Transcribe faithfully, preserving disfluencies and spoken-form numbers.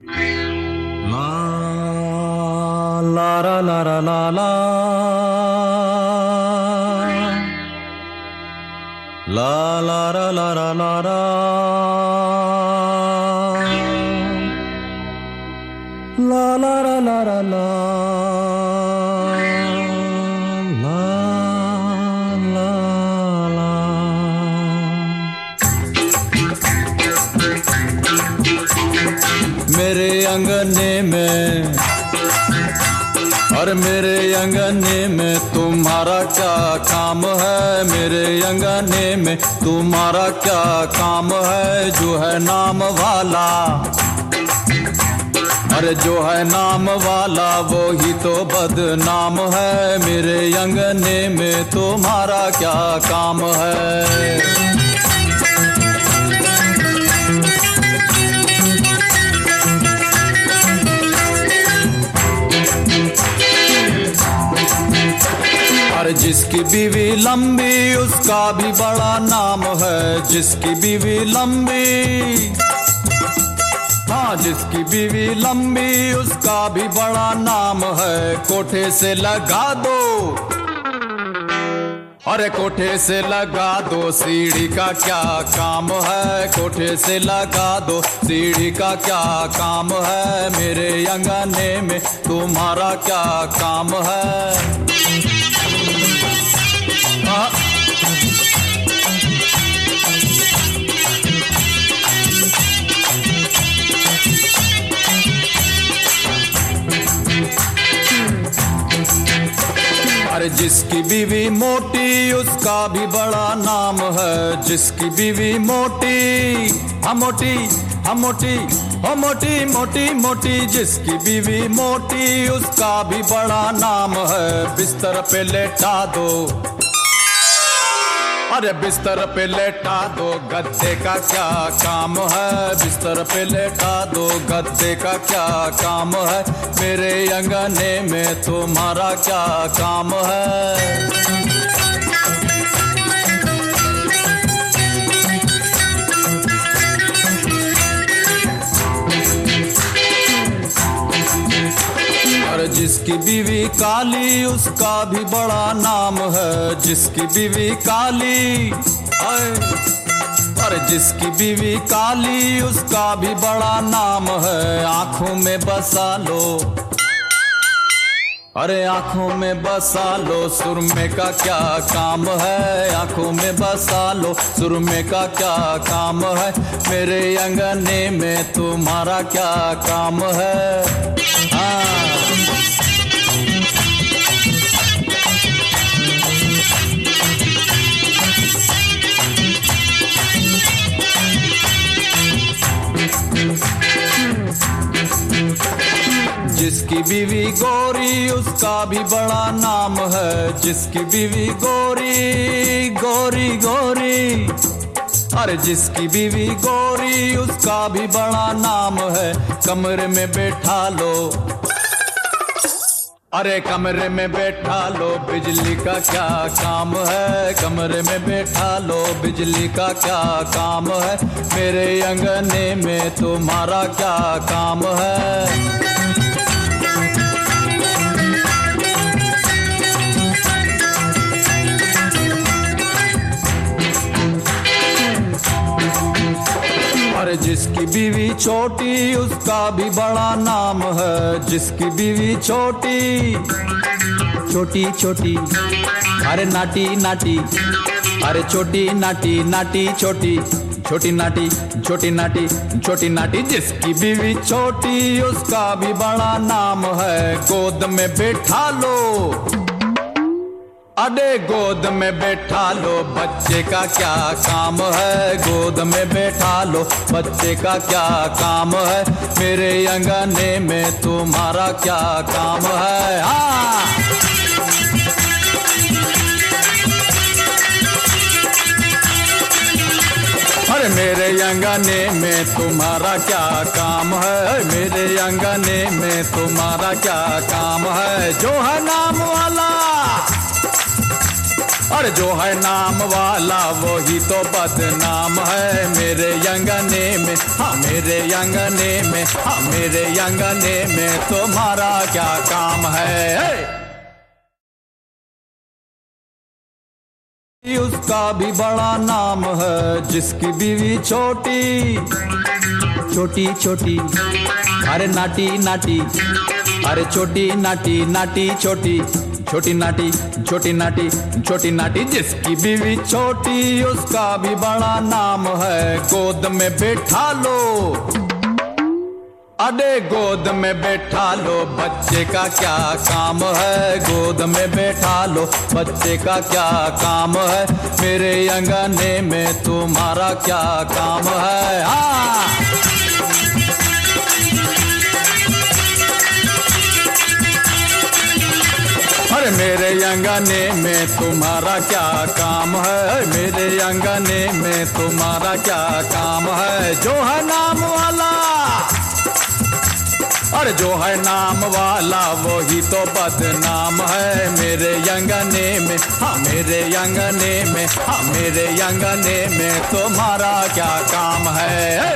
La la la la la la la la la la la la la la la la la la la la मेरे अंगने में और मेरे अंगने में तुम्हारा क्या काम है। मेरे अंगने में तुम्हारा क्या काम है। जो है नाम वाला, अरे जो है नाम वाला वो ही तो बदनाम है। मेरे अंगने में तुम्हारा क्या काम है। अरे जिसकी बीवी लंबी उसका भी बड़ा नाम है। जिसकी बीवी लंबी, हाँ जिसकी बीवी लंबी उसका भी बड़ा नाम है। कोठे से लगा दो, अरे कोठे से लगा दो सीढ़ी का क्या काम है। कोठे से लगा दो सीढ़ी का क्या काम है। मेरे अंगने में तुम्हारा क्या काम है। हाँ। अरे जिसकी बीवी मोटी उसका भी बड़ा नाम है। जिसकी बीवी मोटी, हम मोटी हम मोटी हम मोटी मोटी मोटी जिसकी बीवी मोटी उसका भी बड़ा नाम है। बिस्तर पे लेटा दो, अरे बिस्तर पे लेटा दो गद्दे का क्या काम है। बिस्तर पे लेटा दो गद्दे का क्या काम है। मेरे अंगने में तुम्हारा क्या काम है। अरे जिसकी बीवी काली उसका भी बड़ा नाम है। जिसकी बीवी काली, अरे जिसकी बीवी काली उसका भी बड़ा नाम है। आंखों में बसा लो, अरे आंखों में बसा लो सुरमे का क्या काम है। आंखों में बसा लो सुरमे का क्या काम है। मेरे अंगने में तुम्हारा क्या काम है। हाँ। जिसकी बीवी गोरी उसका भी बड़ा नाम है। जिसकी बीवी गोरी गोरी गोरी, अरे जिसकी बीवी गोरी उसका भी बड़ा नाम है। कमरे में बैठा लो, अरे कमरे में बैठा लो बिजली का क्या काम है। कमरे में बैठा लो बिजली का क्या काम है। मेरे अंगने में तुम्हारा क्या काम है। अरे जिसकी बीवी छोटी उसका भी बड़ा नाम है। जिसकी बीवी छोटी छोटी छोटी, अरे नाटी नाटी, अरे छोटी नाटी नाटी छोटी छोटी नाटी छोटी नाटी छोटी नाटी। जिसकी बीवी छोटी उसका भी बड़ा नाम है। गोद में बैठा लो, अरे गोद में बैठा लो बच्चे का क्या काम है। गोद में बैठा लो बच्चे का क्या काम है। मेरे अंगने में तुम्हारा क्या काम है। हाँ। अरे मेरे अंगने में तुम्हारा क्या काम है। मेरे अंगने में तुम्हारा क्या काम है। जो है नाम वाला, अरे जो है नाम वाला वही तो बदनाम है मेरे अंगने में, हाँ मेरे अंगने में, हाँ मेरे अंगने में तुम्हारा क्या काम है। उसका भी बड़ा नाम है जिसकी बीवी छोटी छोटी छोटी, अरे नाटी नाटी, अरे छोटी नाटी नाटी छोटी छोटी नाटी छोटी नाटी छोटी नाटी, जिसकी बीवी छोटी उसका भी बड़ा नाम है। गोद में बैठा लो, अरे गोद में बैठा लो, बच्चे का क्या काम है। गोद में बैठा लो, बच्चे का क्या काम है। मेरे अंगने में तुम्हारा क्या काम है। हाँ अरे मेरे अंगने में तुम्हारा क्या काम है। मेरे अंगने में तुम्हारा क्या काम है। जो है नाम वाला, अरे जो है नाम वाला वही तो बदनाम है मेरे अंगने में, हाँ मेरे अंगने में, हाँ मेरे अंगने में तुम्हारा क्या काम है।